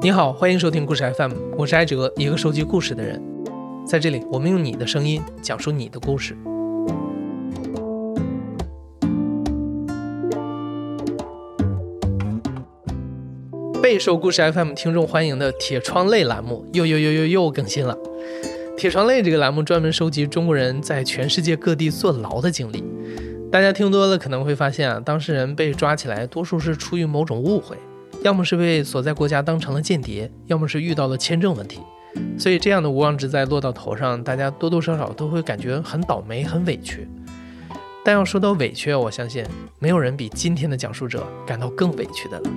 你好，欢迎收听故事 FM， 我是艾哲，一个收集故事的人。在这里，我们用你的声音讲述你的故事。备受故事 FM 听众欢迎的铁窗类栏目又更新了。铁窗类这个栏目专门收集中国人在全世界各地坐牢的经历。大家听多了可能会发现当事人被抓起来多数是出于某种误会，要么是被所在国家当成了间谍，要么是遇到了签证问题。所以这样的无妄之灾落到头上，大家多多少少都会感觉很倒霉很委屈。但要说到委屈，我相信没有人比今天的讲述者感到更委屈的了。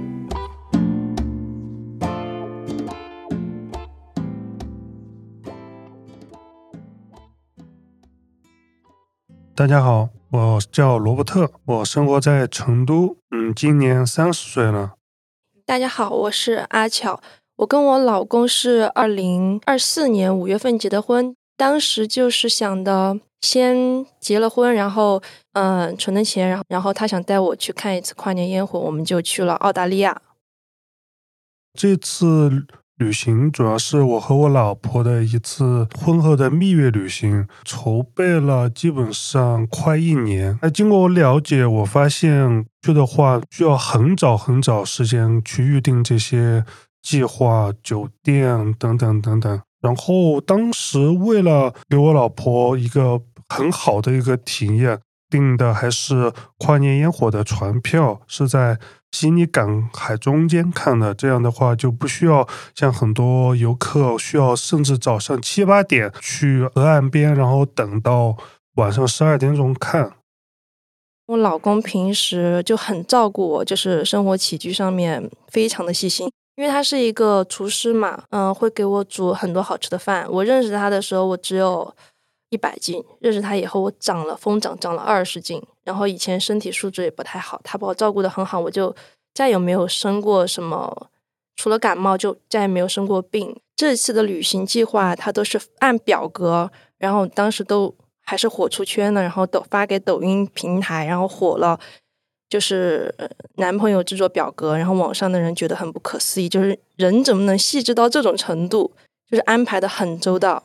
大家好，我叫罗伯特，我生活在成都，今年30岁了。 大家好，我是阿巧，我跟我老公是2024年5月份结的婚，当时就是想的先结了婚，然后存了钱，然后他想带我去看一次跨年烟火，我们就去了澳大利亚。 这次旅行主要是我和我老婆的一次婚后的蜜月旅行，筹备了基本上快1年。经过我了解，我发现去的话需要很早时间去预定这些计划、酒店等等。然后当时为了给我老婆一个很好的一个体验，订的还是跨年烟火的船票，是在悉尼港海中间看的，这样的话就不需要像很多游客需要甚至早上7、8点去河岸边，然后等到晚上12点钟看。 我老公平时就很照顾我，就是生活起居上面非常的细心，因为他是一个厨师嘛，会给我煮很多好吃的饭。我认识他的时候我只有100斤，认识他以后我疯长了20斤，然后以前身体素质也不太好，他把我照顾得很好，我就再也没有生过什么，除了感冒就再也没有生过病。这次的旅行计划他都是按表格，然后当时都还是火出圈了，然后发给抖音平台，然后火了，就是男朋友制作表格，然后网上的人觉得很不可思议，就是人怎么能细致到这种程度，就是安排得很周到。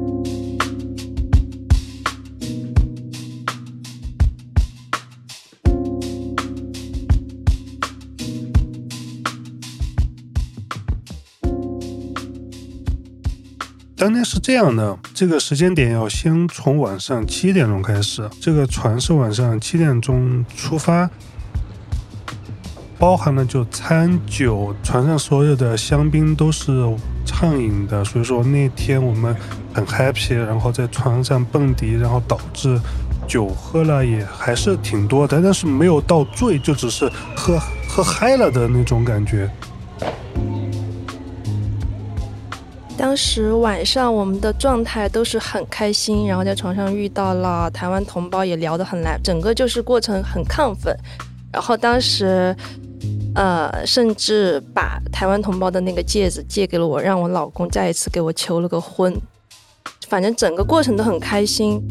当天是这样的，这个时间点要先从晚上7点钟开始，这个船是晚上7点钟出发，包含了就餐酒，船上所有的香槟都是畅饮的，所以说那天我们很 happy， 然后在船上蹦迪，然后导致酒喝了也还是挺多的，但是没有到醉，就只是喝嗨了的那种感觉。 当时晚上我们的状态都是很开心，然后在床上遇到了台湾同胞，也聊得很来，整个就是过程很亢奋。然后当时甚至把台湾同胞的那个戒指借给了我，让我老公再一次给我求了个婚，反正整个过程都很开心。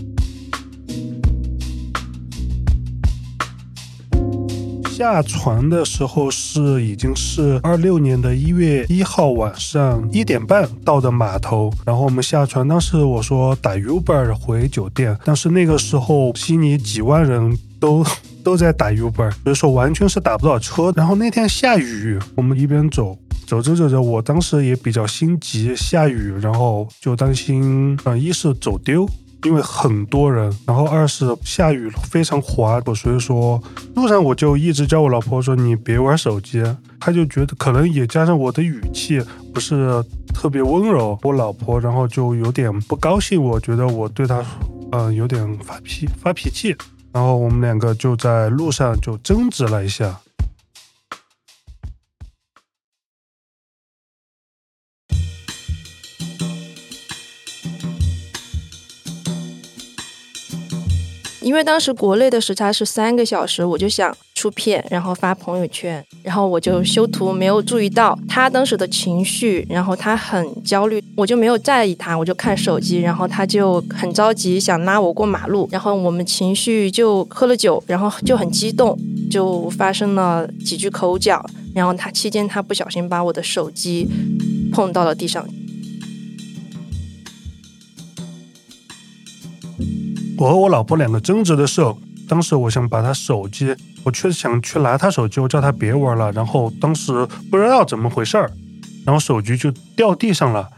下船的时候已经是26年的1月1号晚上1点半到的码头，然后我们下船，当时我说打 Uber 回酒店，但是那个时候悉尼几万人都在打 Uber， 所以说完全是打不到车。然后那天下雨，我们一边走着，我当时也比较心急，下雨，然后就担心一是走丢，因为很多人，然后2是下雨非常滑，所以说路上我就一直叫我老婆说你别玩手机，她就觉得可能也加上我的语气不是特别温柔，我老婆然后就有点不高兴，我觉得我对她有点发脾气，然后我们两个就在路上就争执了一下。 因为当时国内的时差是3个小时，我就想出片，然后发朋友圈，然后我就修图，没有注意到他当时的情绪，然后他很焦虑，我就没有在意他，我就看手机，然后他就很着急想拉我过马路，然后我们情绪就喝了酒，然后就很激动，就发生了几句口角， 然后期间他不小心把我的手机碰到了地上。 我和我老婆两个争执的时候，当时我想把她手机，我确实想去拿她手机，我叫她别玩了，然后当时不知道怎么回事儿，然后手机就掉地上了。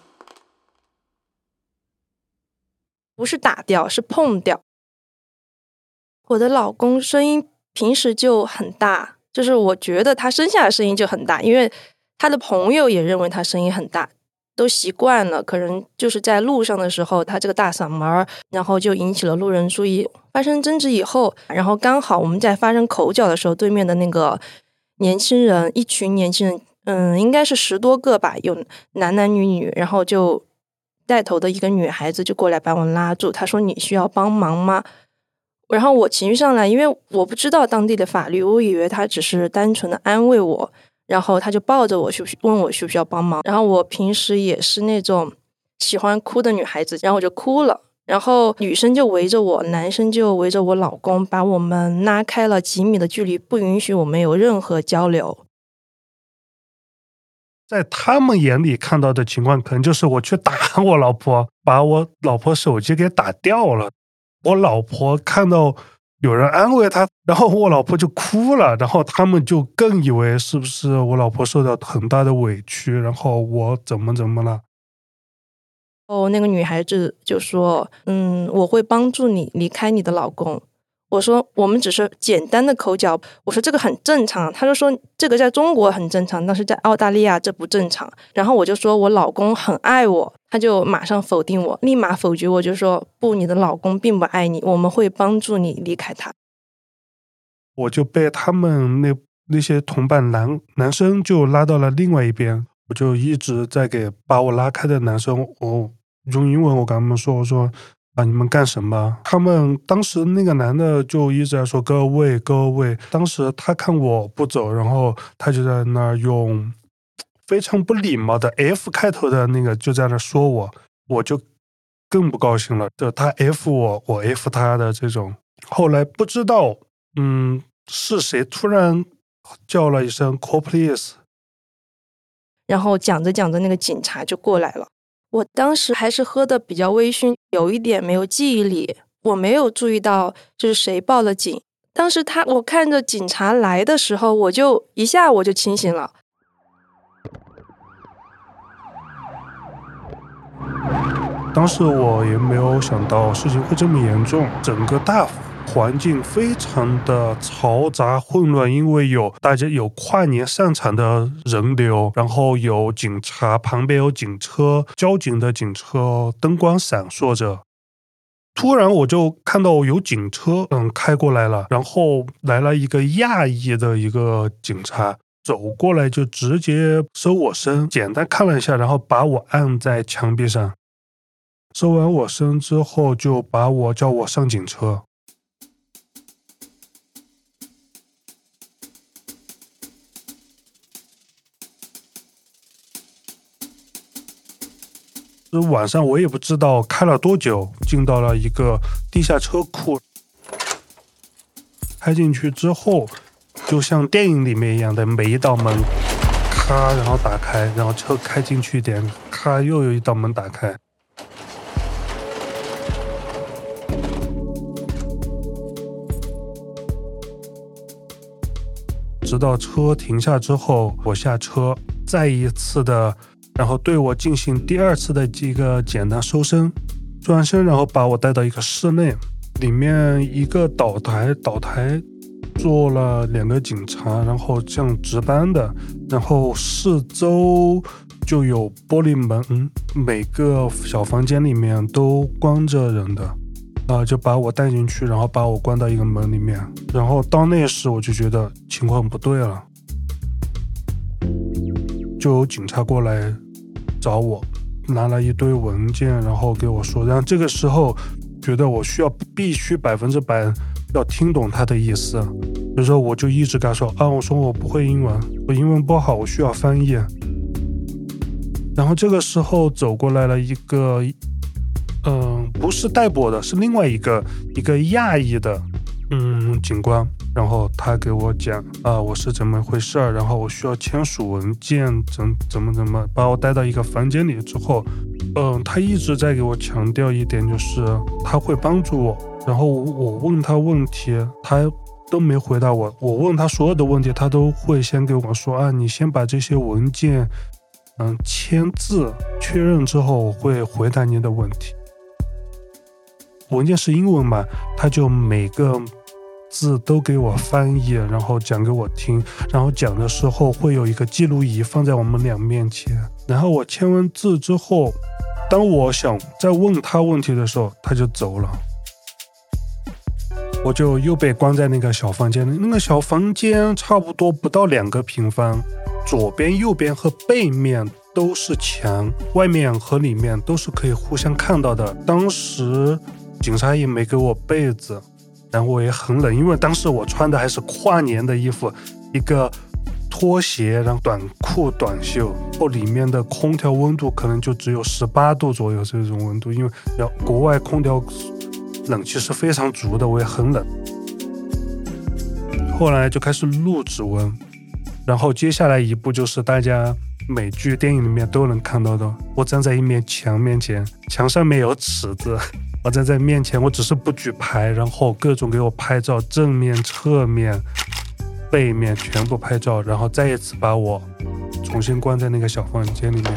不是打掉，是碰掉。我的老公声音平时就很大，就是我觉得他生下的声音就很大，因为他的朋友也认为他声音很大，都习惯了，可能就是在路上的时候他这个大嗓门，然后就引起了路人注意。发生争执以后，然后刚好我们在发生口角的时候，对面的那个年轻人，一群年轻人，应该是10多个吧，有男男女女，然后就带头的一个女孩子就过来把我拉住，她说你需要帮忙吗？然后我情绪上来，因为我不知道当地的法律，我以为他只是单纯的安慰我，然后他就抱着我问我需不需要帮忙。然后我平时也是那种喜欢哭的女孩子，然后我就哭了，然后女生就围着我，男生就围着我老公，把我们拉开了几米的距离，不允许我们有任何交流。 在他们眼里看到的情况可能就是我去打我老婆，把我老婆手机给打掉了。我老婆看到有人安慰她，然后我老婆就哭了，然后他们就更以为是不是我老婆受到很大的委屈，然后我怎么了。 那个女孩子就说我会帮助你离开你的老公。我说我们只是简单的口角，我说这个很正常。他就说这个在中国很正常，但是在澳大利亚这不正常。然后我就说我老公很爱我，他就马上否定我，立马否决我，就说不，你的老公并不爱你，我们会帮助你离开他。 我就被他们那些同伴男生就拉到了另外一边，我就一直在给把我拉开的男生，我用英文我跟他们说，我说你们干什么？他们当时那个男的就一直在说各位。当时他看我不走，然后他就在那儿用非常不礼貌的 F 开头的那个就在那说我就更不高兴了，就他 F 我 F 他的这种。后来不知道是谁突然叫了一声 Call please， 然后讲着讲着那个警察就过来了。我当时还是喝的比较微醺，有一点没有记忆力，我没有注意到就是谁报了警。当时我看着警察来的时候，我就清醒了。 当时我也没有想到事情会这么严重，整个大环境非常的嘈杂混乱，因为大家有跨年散场的人流，然后有警察，旁边有警车，交警的警车灯光闪烁着。突然我就看到有警车开过来了，然后来了一个亚裔的一个警察，走过来就直接搜我身，简单看了一下，然后把我按在墙壁上，搜完我身之后就叫我上警车。晚上我也不知道开了多久，进到了一个地下车库。开进去之后就像电影里面一样的，每一道门咔然后打开，然后车开进去一点，咔又有一道门打开。直到车停下之后，我下车，再一次的然后对我进行第二次的这个简单搜身，转身然后把我带到一个室内，里面一个岛台坐了2个警察，然后这样值班的，然后四周就有玻璃门，每个小房间里面都关着人的，就把我带进去，然后把我关到一个门里面，然后到那时我就觉得情况不对了，就有警察过来找我，拿了一堆文件，然后给我说，然后这个时候觉得我必须100%要听懂他的意思，比如说我就一直跟他说我说我不会英文，我英文不好，我需要翻译。然后这个时候走过来了一个不是逮捕的，是另外一个亚裔的警官， 然后他给我讲我是怎么回事，然后我需要签署文件，怎么把我带到一个房间里之后，他一直在给我强调一点，就是他会帮助我。然后我问他问题，他都没回答我。我问他所有的问题，他都会先给我说你先把这些文件签字确认之后，我会回答你的问题。文件是英文嘛，他就每个字都给我翻译，然后讲给我听，然后讲的时候会有一个记录仪放在我们俩面前。然后我签完字之后，当我想再问他问题的时候，他就走了。我就又被关在那个小房间里。那个小房间差不多不到2个平方，左边右边和背面都是墙，外面和里面都是可以互相看到的。当时警察也没给我被子，然后我也很冷，因为当时我穿的还是跨年的衣服，一个拖鞋，然后短裤短袖，里面的空调温度可能就只有18度左右这种温度，因为国外空调冷气是非常足的，我也很冷。后来就开始录指纹，然后接下来一步就是大家美剧电影里面都能看到的，我站在一面墙面前，墙上面有尺子，我站在面前，我只是不举牌，然后各种给我拍照，正面侧面背面全部拍照，然后再一次把我重新关在那个小房间里面。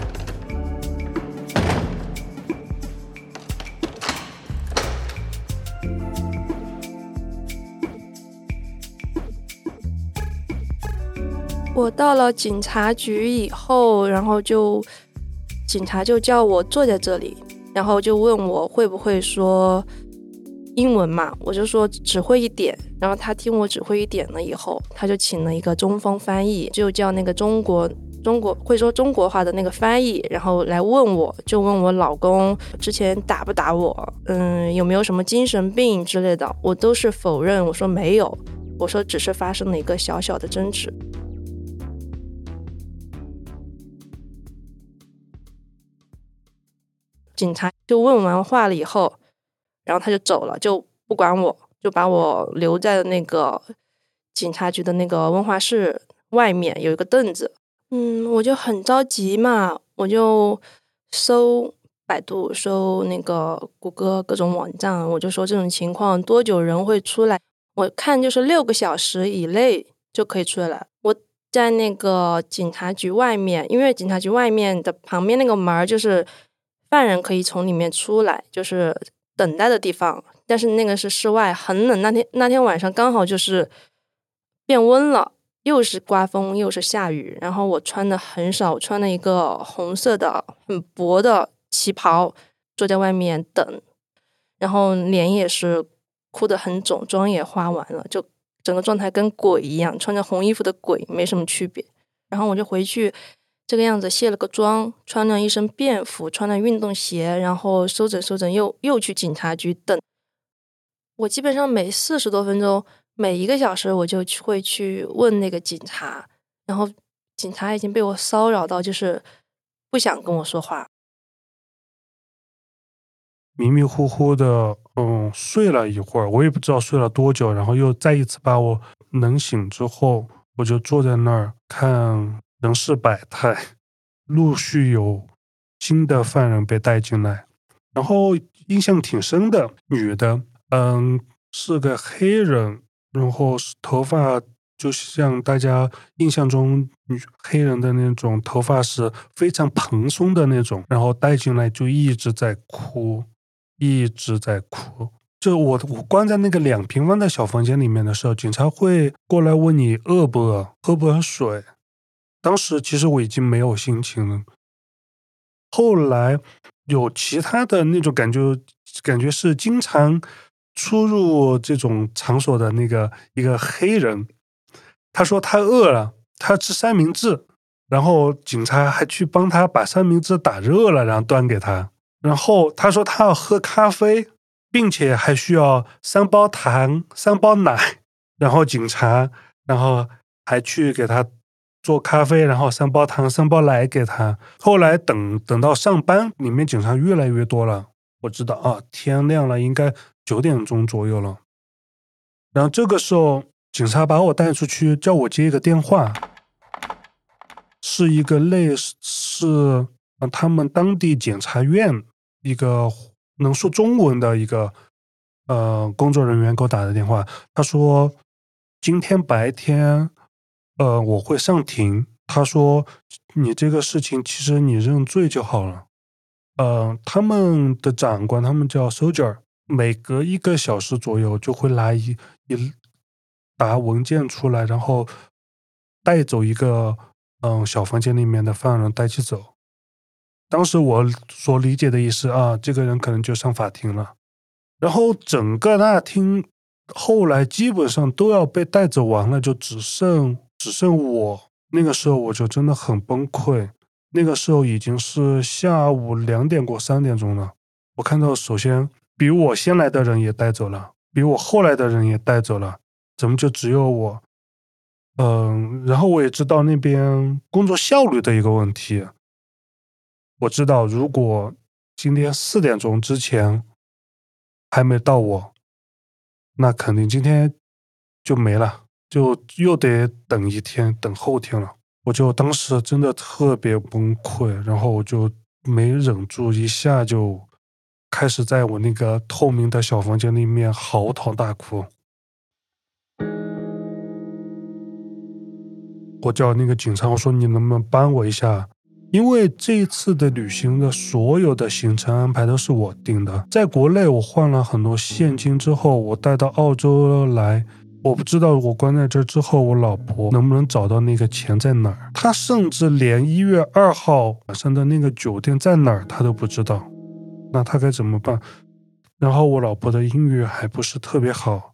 我到了警察局以后，然后警察就叫我坐在这里，然后就问我会不会说英文嘛，我就说只会一点。然后他听我只会一点了以后，他就请了一个中方翻译，就叫那个中国会说中国话的那个翻译，然后来问我，就问我老公之前打不打我，有没有什么精神病之类的，我都是否认，我说没有，我说只是发生了一个小小的争执。警察就问完话了以后，然后他就走了，就不管我，就把我留在了那个警察局的那个问话室外面有一个凳子。我就很着急嘛，我就搜百度，搜那个谷歌各种网站，我就说这种情况多久人会出来，我看就是6个小时以内就可以出来。我在那个警察局外面，因为警察局外面的旁边那个门就是犯人可以从里面出来，就是等待的地方，但是那个是室外，很冷。那天晚上刚好就是变温了，又是刮风又是下雨，然后我穿的很少，我穿了一个红色的很薄的旗袍，坐在外面等，然后脸也是哭得很肿，妆也化完了，就整个状态跟鬼一样，穿着红衣服的鬼没什么区别。然后我就回去这个样子，卸了个妆，穿了一身便服，穿了运动鞋，然后收整又去警察局等。我基本上每40多分钟，每1个小时我就会去问那个警察，然后警察已经被我骚扰到就是不想跟我说话。 迷迷糊糊的睡了一会儿，我也不知道睡了多久，然后又再一次把我冷醒之后，我就坐在那儿看人事百态，陆续有新的犯人被带进来，然后印象挺深的，女的，是个黑人，然后头发就像大家印象中黑人的那种头发是非常蓬松的那种，然后带进来就一直在哭。就我关在那个2平方的小房间里面的时候，警察会过来问你饿不饿，喝不喝水。当时其实我已经没有心情了。后来有其他的那种感觉是经常出入这种场所的那个一个黑人，他说他饿了，他吃三明治，然后警察还去帮他把三明治打热了，然后端给他。然后他说他要喝咖啡，并且还需要3包糖3包奶，然后警察还去给他做咖啡，然后3包糖3包奶给他。后来等到上班，里面警察越来越多了，我知道天亮了，应该9点钟左右了。然后这个时候警察把我带出去，叫我接一个电话，是一个类似他们当地检察院一个能说中文的一个工作人员给我打的电话。他说今天白天我会上庭，他说你这个事情其实你认罪就好了。他们的长官他们叫 soldier， 每隔1个小时左右就会拿一沓文件出来，然后带走一个小房间里面的犯人带起走。当时我所理解的意思这个人可能就上法庭了。然后整个大厅后来基本上都要被带走完了，就只剩我。那个时候我就真的很崩溃。那个时候已经是下午2点过3点钟了。我看到首先比我先来的人也带走了，比我后来的人也带走了，怎么就只有我？然后我也知道那边工作效率的一个问题。我知道如果今天4点钟之前还没到我，那肯定今天就没了，就又得等一天，等后天了。我就当时真的特别崩溃，然后我就没忍住，一下就开始在我那个透明的小房间里面嚎啕大哭。我叫那个警察，我说你能不能帮我一下，因为这一次的旅行的所有的行程安排都是我定的。在国内我换了很多现金之后，我带到澳洲来，我不知道我关在这之后我老婆能不能找到那个钱在哪儿。她甚至连1月2号晚上的那个酒店在哪儿她都不知道，那她该怎么办？然后我老婆的英语还不是特别好。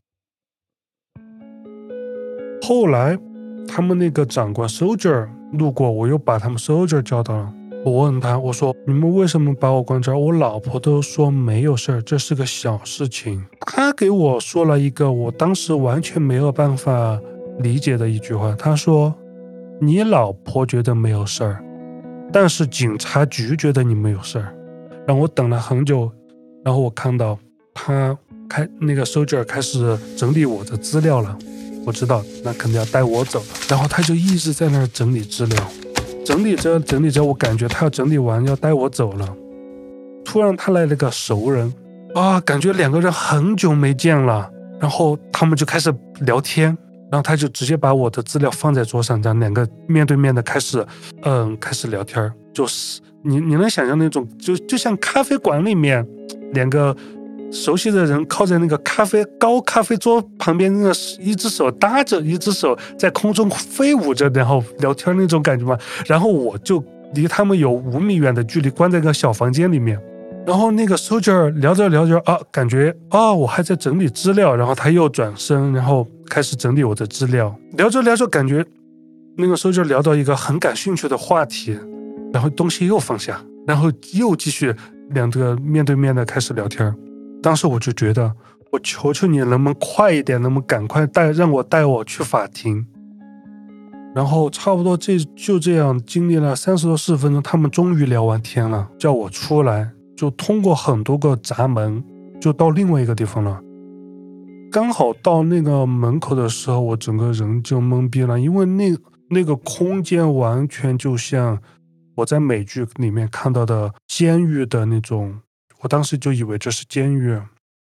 后来他们那个长官 soldier 路过，我又把他们 soldier 叫到了。我问他，我说你们为什么把我关这儿？我老婆都说没有事儿，这是个小事情。他给我说了一个我当时完全没有办法理解的一句话，他说你老婆觉得没有事儿，但是警察局觉得你没有事儿。让我等了很久，然后我看到他那个 soldier 开始整理我的资料了，我知道那肯定要带我走了。然后他就一直在那儿整理资料，整理着，我感觉他要整理完要带我走了。突然他来了个熟人感觉2个人很久没见了，然后他们就开始聊天，然后他就直接把我的资料放在桌上，这样2个面对面的开始聊天。就是你能想象那种就像咖啡馆里面2个熟悉的人靠在那个高咖啡桌旁边，那个一只手搭着，一只手在空中飞舞着，然后聊天那种感觉嘛。然后我就离他们有5米远的距离，关在一个小房间里面。然后那个 soldier 聊着感觉我还在整理资料，然后他又转身，然后开始整理我的资料。聊着感觉那个 soldier 聊到一个很感兴趣的话题，然后东西又放下，然后又继续2个面对面的开始聊天。当时我就觉得，我求求你能不能快一点，能不能赶快让我带我去法庭。然后差不多就这样经历了30多40分钟，他们终于聊完天了，叫我出来，就通过很多个闸门就到另外一个地方了。刚好到那个门口的时候，我整个人就懵逼了，因为那个空间完全就像我在美剧里面看到的监狱的那种，我当时就以为这是监狱。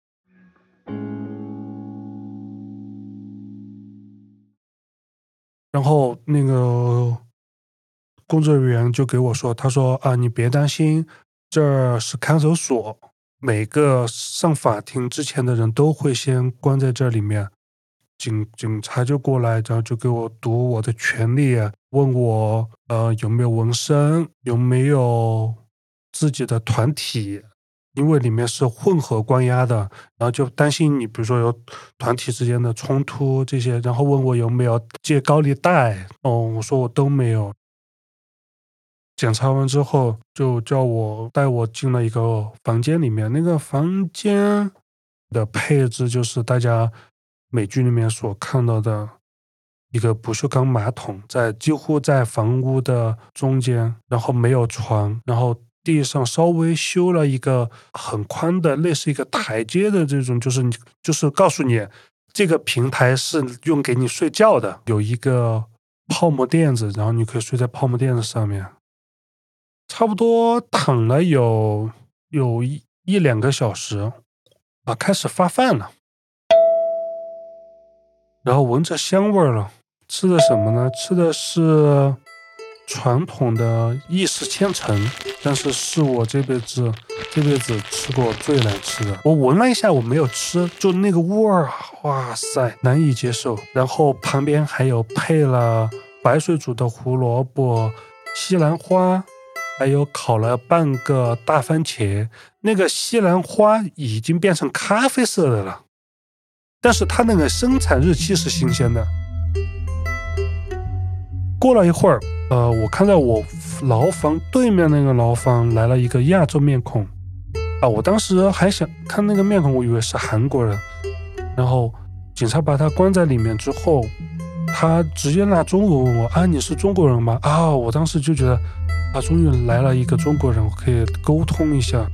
然后那个工作人员就给我说，他说你别担心，这儿是看守所，每个上法庭之前的人都会先关在这里面。警察就过来，然后就给我读我的权利，问我有没有纹身，有没有自己的团体，因为里面是混合关押的，然后就担心你比如说有团体之间的冲突这些，然后问我有没有借高利贷，我说我都没有。检查完之后就带我进了一个房间里面，那个房间的配置就是大家美剧里面所看到的一个不锈钢马桶，几乎在房屋的中间，然后没有床，然后地上稍微修了一个很宽的类似一个台阶的这种，就是告诉你这个平台是用给你睡觉的，有一个泡沫垫子，然后你可以睡在泡沫垫子上面。差不多躺了有一两个小时啊，开始发饭了，然后闻着香味了。吃的什么呢？吃的是传统的意式千层，但是我这辈子吃过最难吃的。我闻了一下，我没有吃，就那个味儿，哇塞，难以接受。然后旁边还有配了白水煮的胡萝卜、西兰花，还有烤了半个大番茄。那个西兰花已经变成咖啡色的了，但是它那个生产日期是新鲜的。过了一会儿，我看到我牢房对面那个牢房来了一个亚洲面孔啊，我当时还想看那个面孔，我以为是韩国人。然后警察把他关在里面之后，他直接拿中文问我啊，你是中国人吗？啊，我当时就觉得啊，终于来了一个中国人，我可以沟通一下。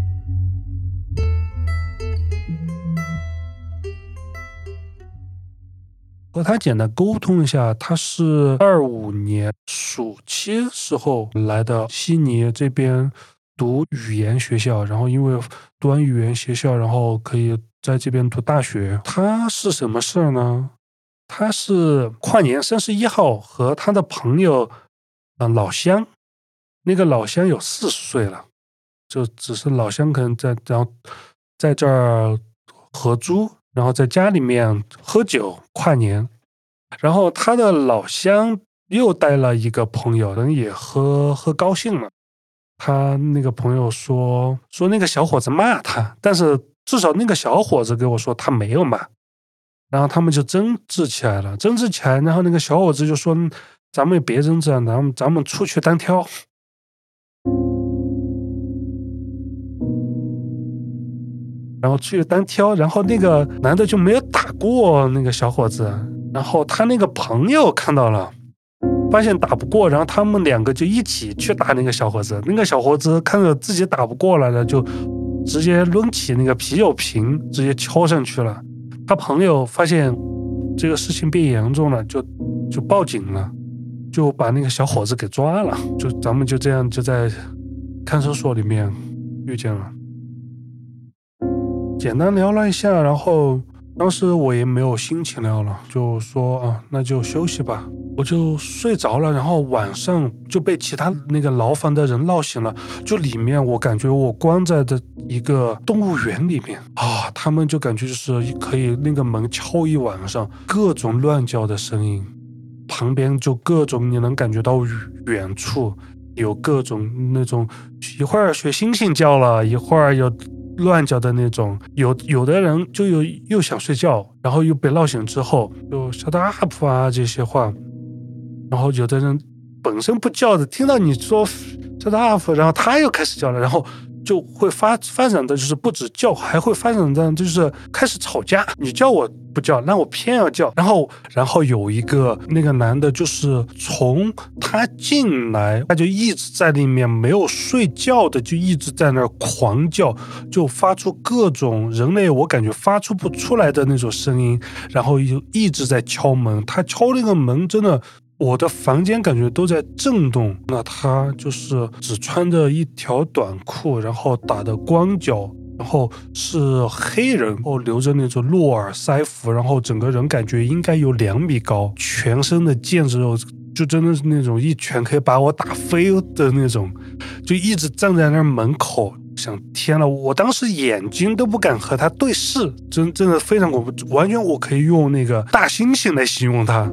和他简单沟通一下，他是25年暑期时候来的悉尼这边读语言学校，然后因为读完语言学校，然后可以在这边读大学。他是什么事儿呢？他是跨年31号和他的朋友老乡，那个老乡有40岁了，就只是老乡可能然后在这儿合租，然后在家里面喝酒跨年。然后他的老乡又带了一个朋友，人也喝高兴了。他那个朋友说那个小伙子骂他，但是至少那个小伙子给我说他没有骂。然后他们就争执起来了，然后那个小伙子就说咱们也别争执，咱们出去单挑。然后出去单挑，然后那个男的就没有打过那个小伙子，然后他那个朋友看到了，发现打不过，然后他们两个就一起去打那个小伙子。那个小伙子看着自己打不过来了，就直接抡起那个啤酒瓶直接敲上去了。他朋友发现这个事情变严重了，就报警了，就把那个小伙子给抓了。咱们就这样就在看守所里面遇见了。简单聊了一下，然后当时我也没有心情聊了，就说啊，那就休息吧。我就睡着了，然后晚上就被其他那个牢房的人闹醒了。就里面我感觉我关在的一个动物园里面啊，他们就感觉就是可以那个门敲一晚上，各种乱叫的声音，旁边就各种你能感觉到远处有各种那种，一会儿学猩猩叫了，一会儿有乱叫的那种，有的人就又想睡觉，然后又被闹醒之后就 shut up 啊这些话，然后有的人本身不叫的，听到你说 shut up， 然后他又开始叫了，然后就会发展的就是不止叫，还会发展的就是开始吵架，你叫我不叫，那我偏要叫。然后有一个那个男的，就是从他进来他就一直在里面没有睡觉的，就一直在那儿狂叫，就发出各种人类我感觉发出不出来的那种声音，然后又一直在敲门。他敲那个门真的我的房间感觉都在震动。那他就是只穿着一条短裤，然后打的光脚，然后是黑人，然后留着那种络耳腮服，然后整个人感觉应该有2米高，全身的腱子肉就真的是那种一拳可以把我打飞的那种，就一直站在那门口。想天了，我当时眼睛都不敢和他对视，真的非常恐怖，完全我可以用那个大猩猩来形容他。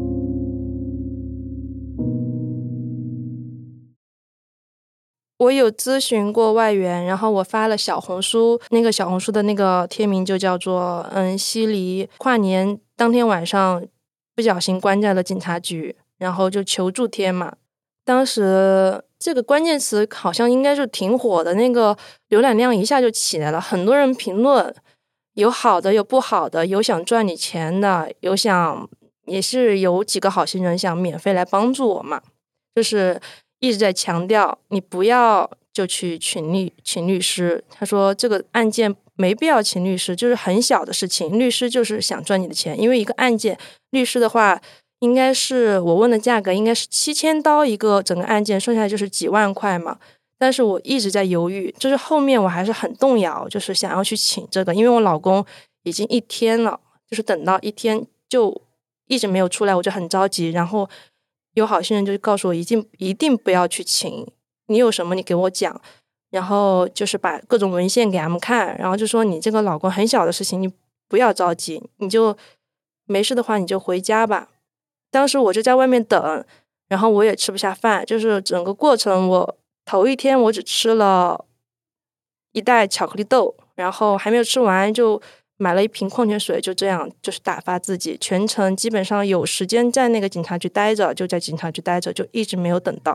我有咨询过外援，然后我发了小红书，那个小红书的那个贴名就叫做悉尼跨年当天晚上不小心关在了警察局，然后就求助贴嘛。当时这个关键词好像应该是挺火的，那个浏览量一下就起来了，很多人评论，有好的有不好的，有想赚你钱的，也是有几个好心人想免费来帮助我嘛，就是一直在强调你不要就去请律师。他说这个案件没必要请律师，就是很小的事情，律师就是想赚你的钱。因为一个案件，律师的话应该是我问的价格应该是7000刀一个整个案件，剩下就是几万块嘛。但是我一直在犹豫，就是后面我还是很动摇，就是想要去请这个，因为我老公已经1天了，就是等到1天就一直没有出来，我就很着急。然后有好心人就告诉我一定不要去请，你有什么你给我讲，然后就是把各种文献给他们看，然后就说你这个老公很小的事情你不要着急，你就没事的话你就回家吧。当时我就在外面等，然后我也吃不下饭，就是整个过程我头1天我只吃了1袋巧克力豆，然后还没有吃完就买了1瓶矿泉水，就这样就是打发自己，全程基本上有时间在那个警察局待着就在警察局待着，就一直没有等到。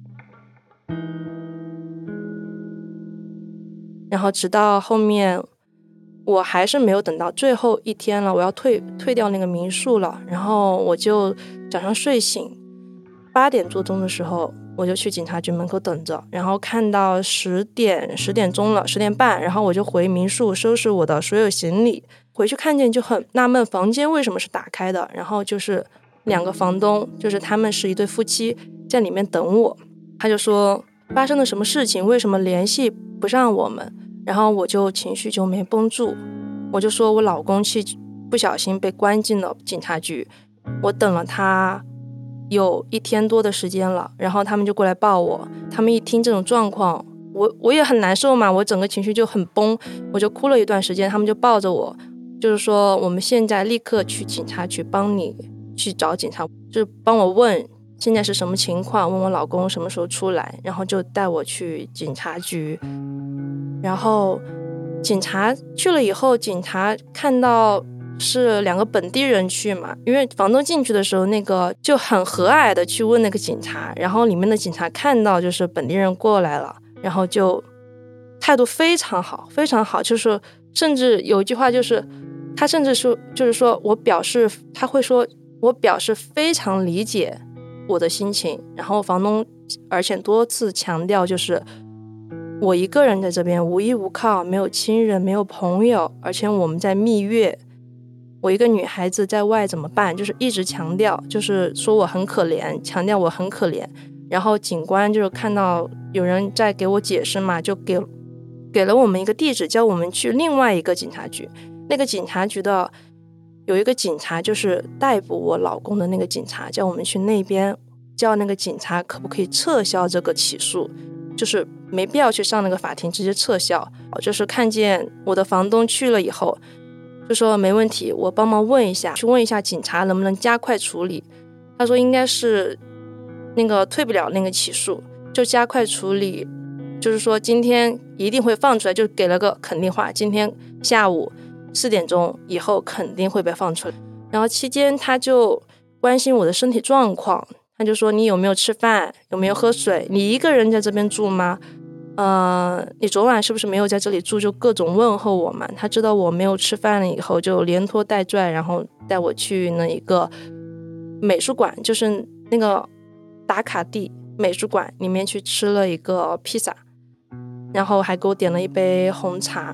然后直到后面我还是没有等到最后1天了，我要退掉那个民宿了，然后我就早上睡醒8点多钟的时候我就去警察局门口等着，然后看到10点钟了，10点半，然后我就回民宿收拾我的所有行李。回去看见就很纳闷，房间为什么是打开的，然后就是2个房东，就是他们是一对夫妻在里面等我。他就说发生了什么事情，为什么联系不上我们，然后我就情绪就没绷住，我就说我老公不小心被关进了警察局，我等了他有1天多的时间了，然后他们就过来抱我。他们一听这种状况，我也很难受嘛，我整个情绪就很崩，我就哭了一段时间。他们就抱着我，就是说我们现在立刻去警察局帮你去找警察，就是帮我问现在是什么情况，问我老公什么时候出来，然后就带我去警察局。然后警察去了以后，警察看到是2个本地人去嘛，因为房东进去的时候那个就很和蔼的去问那个警察，然后里面的警察看到就是本地人过来了，然后就态度非常好非常好，就是甚至有一句话就是他甚至说就是说他会说我表示非常理解我的心情，然后房东而且多次强调就是我一个人在这边无依无靠，没有亲人没有朋友，而且我们在蜜月，我一个女孩子在外怎么办，就是一直强调，就是说我很可怜，强调我很可怜。然后警官就是看到有人在给我解释嘛，就给了我们一个地址，叫我们去另外一个警察局。那个警察局的有一个警察就是逮捕我老公的那个警察，叫我们去那边，叫那个警察可不可以撤销这个起诉，就是没必要去上那个法庭，直接撤销。就是看见我的房东去了以后就说没问题，我帮忙问一下，去问一下警察能不能加快处理。他说应该是那个退不了那个起诉，就加快处理，就是说今天一定会放出来，就给了个肯定话，今天下午4点钟以后肯定会被放出来。然后期间他就关心我的身体状况，他就说你有没有吃饭，有没有喝水，你一个人在这边住吗？你昨晚是不是没有在这里住，就各种问候我嘛。他知道我没有吃饭了以后就连拖带拽，然后带我去那一个美术馆，就是那个打卡地美术馆里面去吃了一个披萨，然后还给我点了一杯红茶。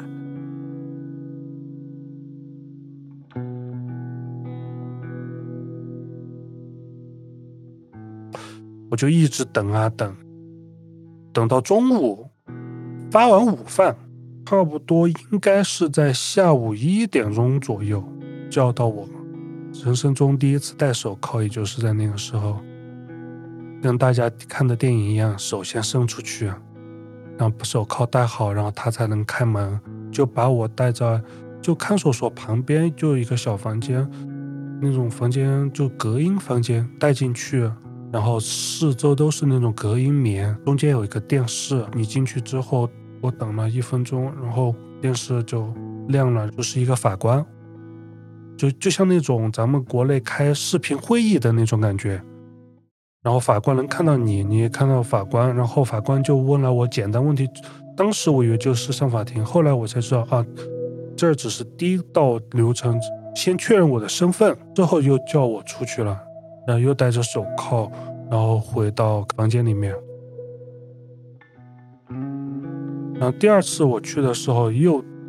我就一直等啊等到中午发完午饭，差不多应该是在下午1点钟左右叫到我。人生中第一次戴手铐，也就是在那个时候，跟大家看的电影一样，手先伸出去，然后把手铐戴好，然后他才能开门，就把我带在就看守所旁边就有一个小房间，那种房间就隔音房间带进去，然后四周都是那种隔音棉，中间有一个电视，你进去之后我等了1分钟，然后电视就亮了，就是一个法官，就像那种咱们国内开视频会议的那种感觉，然后法官能看到你，你也看到法官，然后法官就问了我简单问题，当时我以为就是上法庭，后来我才知道啊，这只是第一道流程，先确认我的身份，之后又叫我出去了，然后又戴着手铐，然后回到房间里面。然后第2次我去的时候又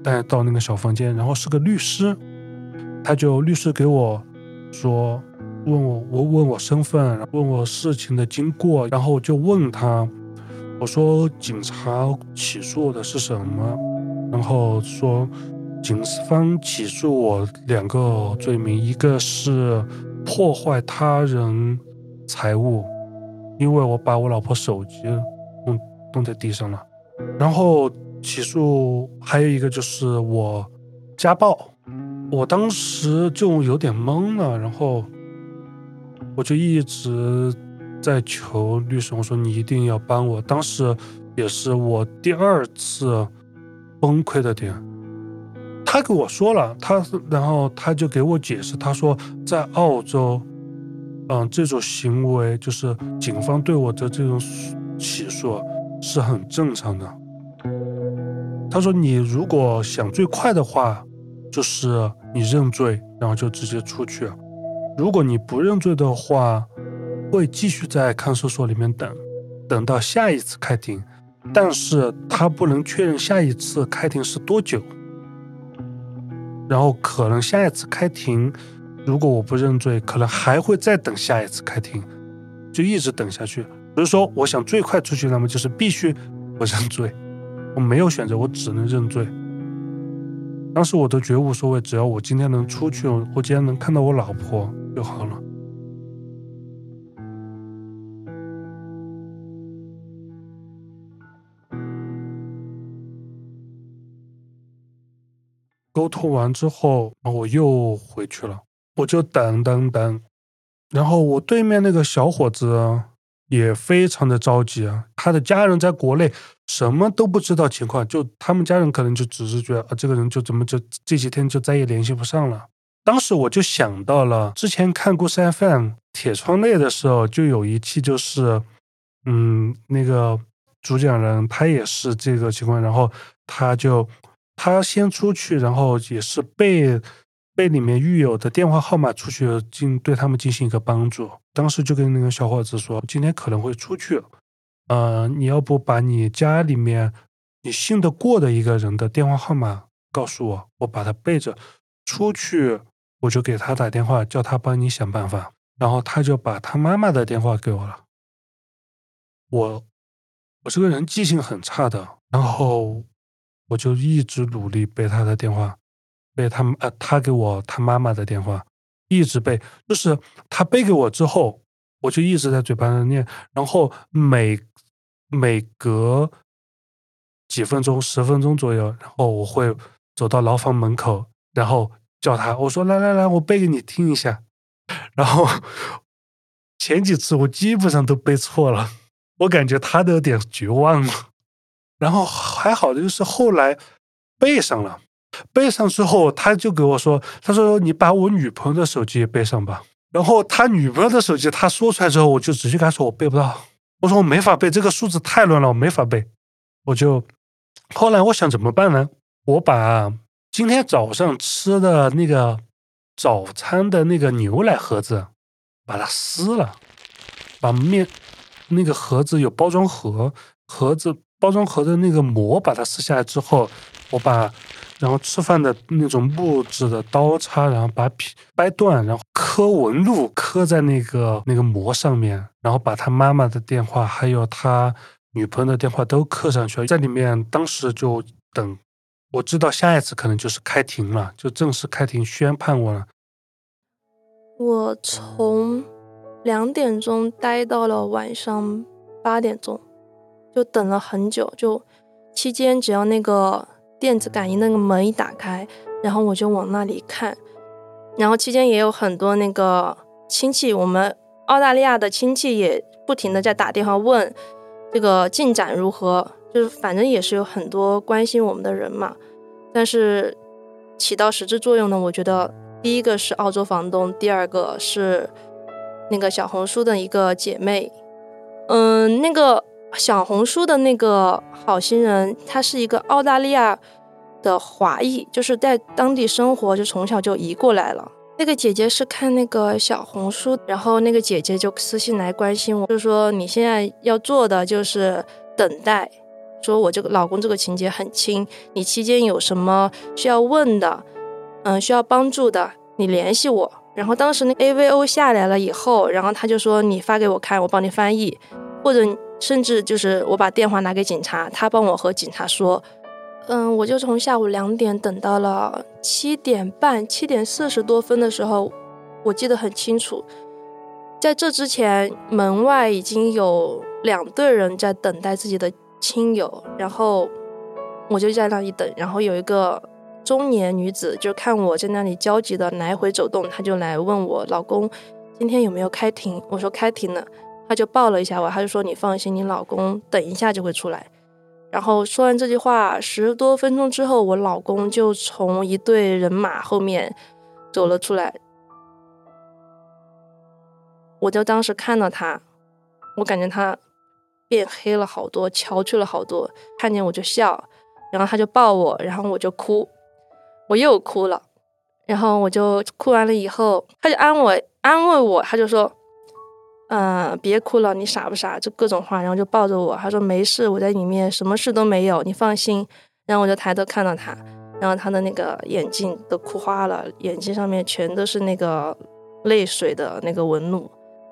带到那个小房间，然后是个律师，律师给我说，问我身份，问我事情的经过，然后我就问他，我说警察起诉我的是什么？然后说警方起诉我2个罪名，一个是破坏他人财物，因为我把我老婆手机弄在地上了，然后起诉还有一个就是我家暴。我当时就有点懵了，然后我就一直在求律师，我说你一定要帮我。当时也是我第2次崩溃的点。他给我说了，然后他就给我解释，他说在澳洲这种行为就是警方对我的这种起诉是很正常的。他说你如果想最快的话，就是你认罪，然后就直接出去。如果你不认罪的话，会继续在看守所里面等到下一次开庭，但是他不能确认下一次开庭是多久。然后可能下一次开庭，如果我不认罪，可能还会再等下一次开庭，就一直等下去。比如说我想最快出去，那么就是必须我认罪，我没有选择，我只能认罪。当时我都觉得无所谓，只要我今天能出去，我今天能看到我老婆就好了。沟通完之后，我又回去了，我就等，然后我对面那个小伙子也非常的着急啊，他的家人在国内什么都不知道情况，就他们家人可能就只是觉得这个人就这几天就再也联系不上了。当时我就想到了之前看故事 FM 铁窗泪的时候，就有一期就是那个主讲人他也是这个情况，然后他先出去，然后也是背里面狱友的电话号码出去对他们进行一个帮助。当时就跟那个小伙子说，今天可能会出去，你要不把你家里面你信得过的一个人的电话号码告诉我，我把他背着出去，我就给他打电话，叫他帮你想办法。然后他就把他妈妈的电话给我了。我这个人记性很差的，然后我就一直努力背他的电话，背他给我他妈妈的电话，一直背。就是他背给我之后，我就一直在嘴巴上念，然后每隔几分钟10分钟左右，然后我会走到牢房门口，然后叫他，我说来，我背给你听一下。然后前几次我基本上都背错了，我感觉他都有点绝望了。然后还好的就是后来背上了，背上之后他就给我说，他说你把我女朋友的手机也背上吧。然后他女朋友的手机他说出来之后，我就直接跟他说我背不到，我说我没法背，这个数字太乱了，我没法背。后来我想怎么办呢？我把今天早上吃的那个早餐的那个牛奶盒子把它撕了，把那个盒子有包装盒的那个膜把它撕下来之后，然后吃饭的那种木质的刀叉，然后把皮掰断，然后刻纹路刻在那个膜上面，然后把他妈妈的电话还有他女朋友的电话都刻上去了，在里面。当时就等，我知道下一次可能就是开庭了，就正式开庭宣判我了。 我从2点钟待到了晚上8点钟，就等了很久。就期间只要那个电子感应那个门一打开，然后我就往那里看。然后期间也有很多那个亲戚，我们澳大利亚的亲戚也不停的在打电话问这个进展如何，就是反正也是有很多关心我们的人嘛。但是起到实质作用呢，我觉得第一个是澳洲房东，第二个是那个小红书的一个姐妹。那个小红书的那个好心人，他是一个澳大利亚的华裔，就是在当地生活，就从小就移过来了。那个姐姐是看那个小红书，然后那个姐姐就私信来关心我，就说你现在要做的就是等待， 说我这个老公这个情节很轻，你期间有什么需要问的，需要帮助的，你联系我。然后当时那 AVO 下来了以后，然后他就说你发给我看，我帮你翻译，或者甚至就是我把电话拿给警察，他帮我和警察说。我就从下午2点等到了7点半，7点40多分的时候，我记得很清楚。在这之前，门外已经有2队人在等待自己的亲友，然后我就在那里等，然后有一个中年女子就看我在那里焦急的来回走动，她就来问我老公今天有没有开庭，我说开庭了，她就抱了一下我，她就说你放心，你老公等一下就会出来。然后说完这句话10多分钟之后，我老公就从一队人马后面走了出来。我就当时看到他，我感觉他变黑了好多，憔悴了好多，看见我就笑，然后他就抱我，然后我就哭，我又哭了，然后我就哭完了以后，他就安慰我，他就说别哭了，你傻不傻，就各种话，然后就抱着我，他说没事，我在里面什么事都没有，你放心。然后我就抬头看到他，然后他的那个眼睛都哭花了，眼睛上面全都是那个泪水的那个纹路。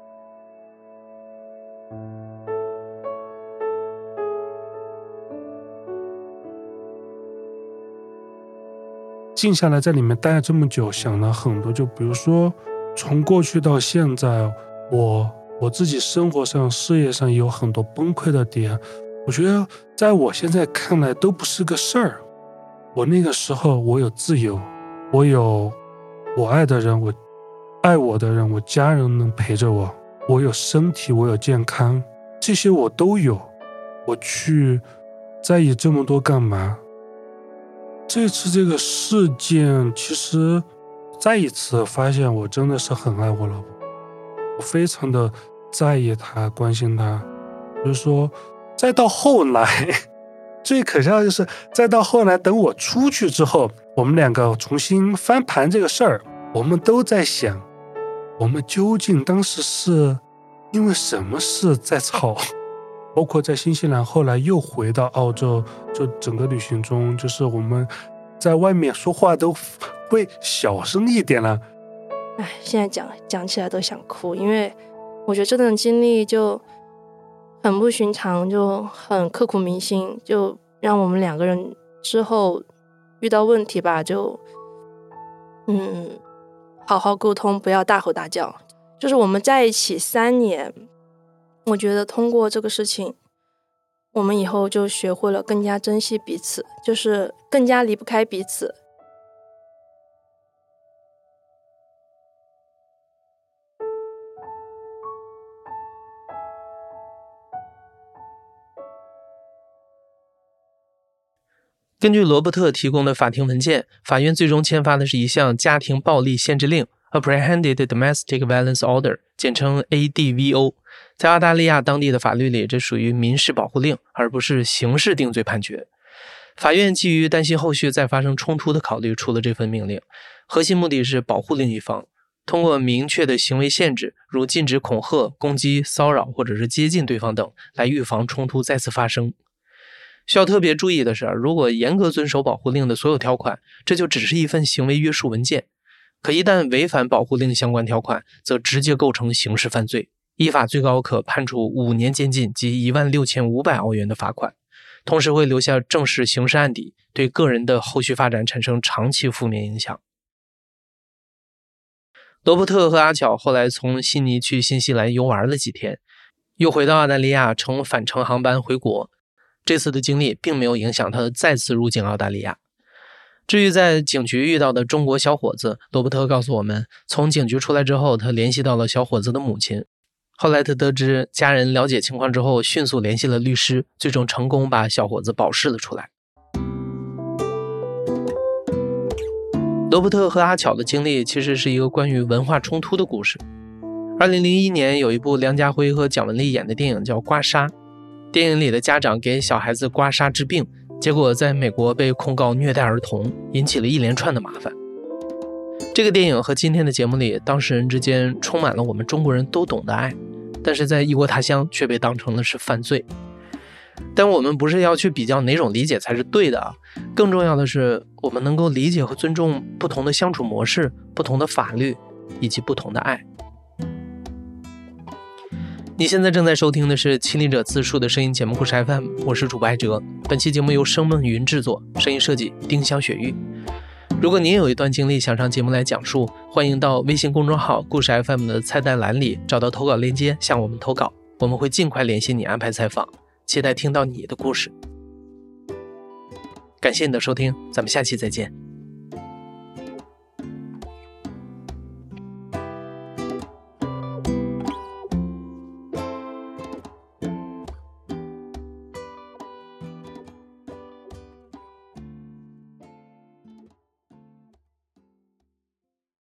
静下来在里面待了这么久，想了很多，就比如说从过去到现在，我自己生活上事业上也有很多崩溃的点，我觉得在我现在看来都不是个事儿。我那个时候我有自由，我有我爱的人，我爱我的人，我家人能陪着我，我有身体，我有健康，这些我都有，我去在意这么多干嘛？这次这个事件其实再一次发现我真的是很爱我老婆，我非常的在意她，关心她。就是说再到后来最可笑的就是再到后来等我出去之后，我们两个重新翻盘这个事儿，我们都在想我们究竟当时是因为什么事在吵。包括在新西兰后来又回到澳洲，就整个旅行中就是我们在外面说话都会小声一点了。 现在讲起来都想哭，因为我觉得这段经历就很不寻常，就很刻骨铭心，就让我们2个人之后遇到问题吧，就好好沟通，不要大吼大叫。就是我们在一起3年，我觉得通过这个事情，我们以后就学会了更加珍惜彼此，就是更加离不开彼此。 根据罗伯特提供的法庭文件，法院最终签发的是一项家庭暴力限制令 Apprehended Domestic Violence Order， 简称 ADVO。 在澳大利亚当地的法律里，这属于民事保护令，而不是刑事定罪判决。法院基于担心后续再发生冲突的考虑出了这份命令，核心目的是保护另一方，通过明确的行为限制，如禁止恐吓、攻击、骚扰或者是接近对方等，来预防冲突再次发生。需要特别注意的是，如果严格遵守保护令的所有条款，这就只是一份行为约束文件，可一旦违反保护令相关条款，则直接构成刑事犯罪，依法最高可判处5年监禁及16500澳元的罚款，同时会留下正式刑事案底，对个人的后续发展产生长期负面影响。罗伯特和阿巧后来从悉尼去新西兰游玩了几天，又回到澳大利亚乘返程航班回国。这次的经历并没有影响他再次入境澳大利亚。至于在警局遇到的中国小伙子，罗伯特告诉我们，从警局出来之后，他联系到了小伙子的母亲。后来他得知家人了解情况之后，迅速联系了律师，最终成功把小伙子保释了出来。罗伯特和阿巧的经历其实是一个关于文化冲突的故事。2001年有一部梁家辉和蒋雯丽演的电影叫《刮痧》，电影里的家长给小孩子刮痧治病，结果在美国被控告虐待儿童，引起了一连串的麻烦。这个电影和今天的节目里当事人之间充满了我们中国人都懂的爱，但是在异国他乡却被当成了是犯罪。 但我们不是要去比较哪种理解才是对的啊，更重要的是我们能够理解和尊重不同的相处模式、不同的法律以及不同的爱。你现在正在收听的是亲历者自述的声音节目故事 FM， 我是主播艾哲。本期节目由声梦云制作，声音设计丁香雪玉。如果您有一段经历想上节目来讲述，欢迎到微信公众号故事 FM 的菜单栏里找到投稿链接向我们投稿，我们会尽快联系你安排采访，期待听到你的故事。感谢你的收听，咱们下期再见。